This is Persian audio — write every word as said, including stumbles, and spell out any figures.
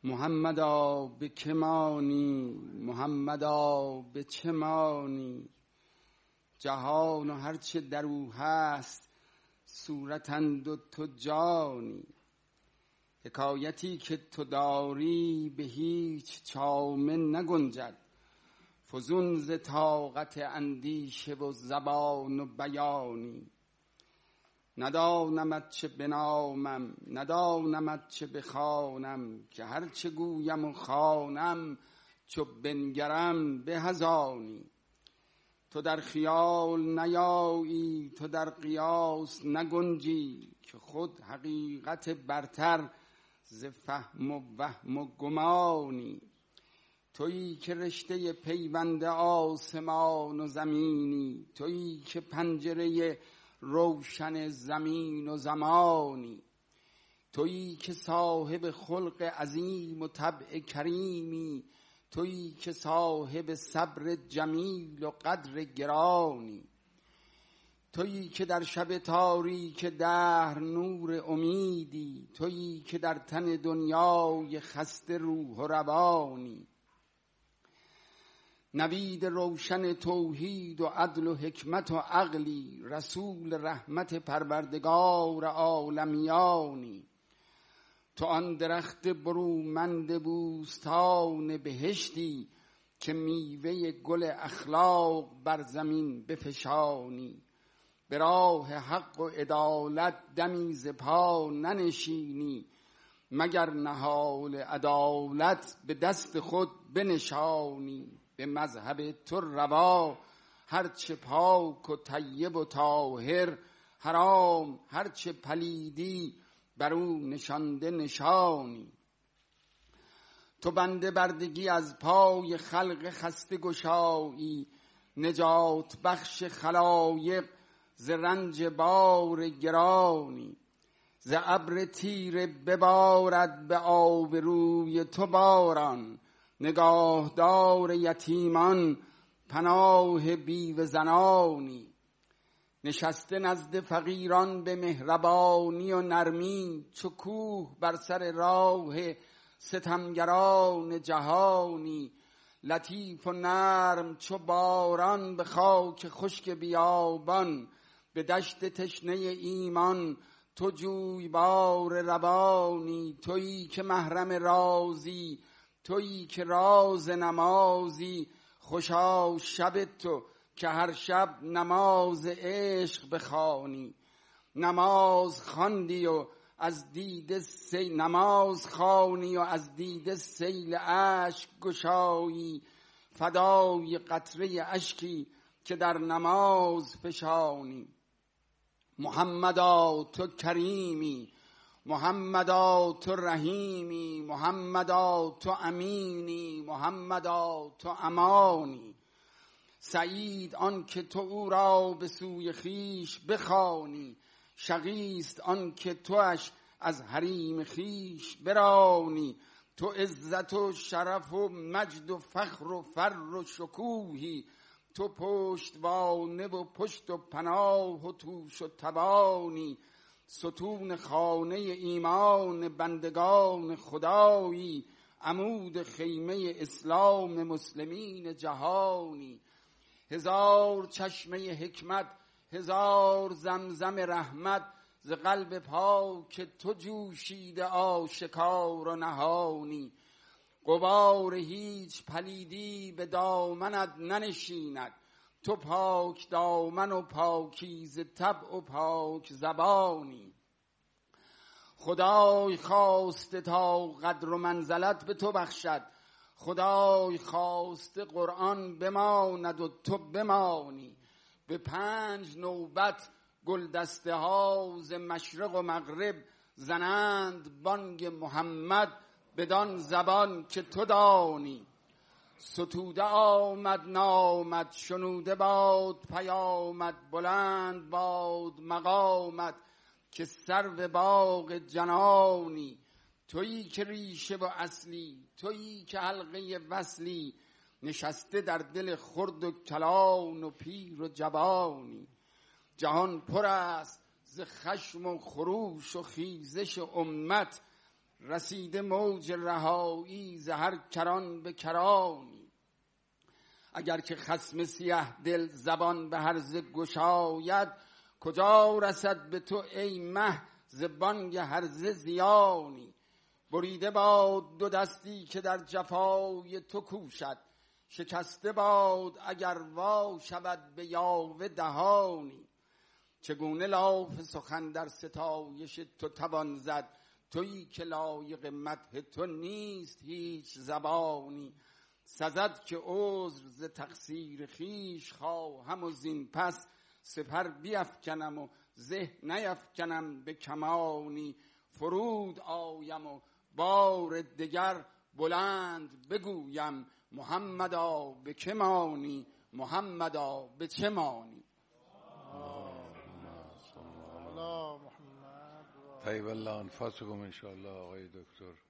محمدا به که مانی، محمدا به چه مانی؟ جهان و هرچه در او هست صورتند و تو جانی. حکایتی که تو داری به هیچ چامه نگنجد، فزون ز طاقت اندیشه و زبان و بیانی. ندانمت چه بنامم، ندانمت چه بخوانم، که هر چه گویم و خوانم چو بنگرم به از آنی. تو در خیال نیایی، تو در قیاس نگنجی، که خود حقیقت برتر ز فهم و وهم و گمانی. تویی که رشته پیوند آسمان و زمینی، تویی که پنجره روشن زمین و زمانی. تویی که صاحب خلق عظیم و طبع کریمی، تویی که صاحب صبر جمیل و قدر گرانی. تویی که در شب تاریک دهر نور امیدی، تویی که در تن دنیای خسته روح و روانی. نوید روشن توحید و عدل و حکمت و عقلی، رسول رحمت پروردگار عالمیانی. تو آن درخت برومند بوستان بهشتی، که میوه گل اخلاق بر زمین بفشانی. به راه حق و عدالت دمی ز پا ننشینی، مگر نهال عدالت به دست خود بنشانی. به مذهب تو روا هرچه پاک و طیب و طاهر، حرام هرچه پلیدی بر او نشانده نشانی. تو بنده بردگی از پای خلق خسته گشایی، نجات بخش خلایق ز رنج بار گرانی. ز ابر تیره ببارد به آبروی تو باران، نگاهدار یتیمان پناه بیوه زنانی. نشسته نزد فقیران به مهربانی و نرمی، چو کوه بر سر راه ستمگران جهانی. لطیف و نرم چو باران به خاک خشک بیابان، به دشت تشنه ایمان تو جویبار روانی. تویی که محرم رازی، تویی که راز نمازی، خوشا شب تو که هر شب نماز عشق بخوانی. نماز خواندی و از دیده سیل نماز خوانی و از دیده سیل اشک گشایی، فدای قطره اشکی که در نماز فشانی. محمدا تو کریمی، محمدا تو رحیمی، محمدا تو امینی، محمدا تو امانی. سعید آن که تو او را به سوی خیش بخوانی، شقیست آن که تواش از حریم خیش برانی. تو عزت و شرف و مجد و فخر و فر و شکوهی، تو پشتوانه و پشت و پناه و توش و توانی. ستون خانه ایمان بندگان خدایی، عمود خیمه اسلام مسلمین جهانی. هزار چشمه حکمت، هزار زمزم رحمت، ز قلب پاک تو جوشیده آشکار و نهانی. غبار هیچ پلیدی به دامنت ننشیند، تو پاک دامن و پاکیزه طبع و پاک زبانی. خدای خواسته تا قدر و منزلت به تو بخشد، خدای خواسته قرآن بماند و تو بمانی. به پنج نوبت گل دسته ها ز مشرق و مغرب، زنند بانگ محمد بدان زبان که تو دانی. ستوده آمد نامد، شنوده باد پیامد، بلند باد مقامت که سرو باغ جنانی. تویی که ریشه و اصلی، تویی که حلقه وصلی، نشسته در دل خرد و کلان و پیر و جوانی. جهان پر است ز خشم و خروش و خیزش امت، رسیده موج رهایی ز هر کران به کرانی. اگر که خصم سیه دل زبان به هرزه گشاید، کجا رسد به تو ای مه ز بانگ هرزه زیانی. بریده باد دو دستی که در جفای تو کوشد، شکسته باد اگر وا شود به یاوه دهانی. چگونه لاف سخن در ستایش تو توان زد، تویی که لایق مدح تو نیست هیچ زبانی. سزد که عذر ز تقصیر خویش خواهم و زین پس سپر بیفکنم و زه نیفکنم به کمانی. فرود آیم و بار دگر بلند بگویم، محمدا به که مانی، محمدا به چه مانی. طیب الله انفاسکم ان شاء الله. آقای دکتر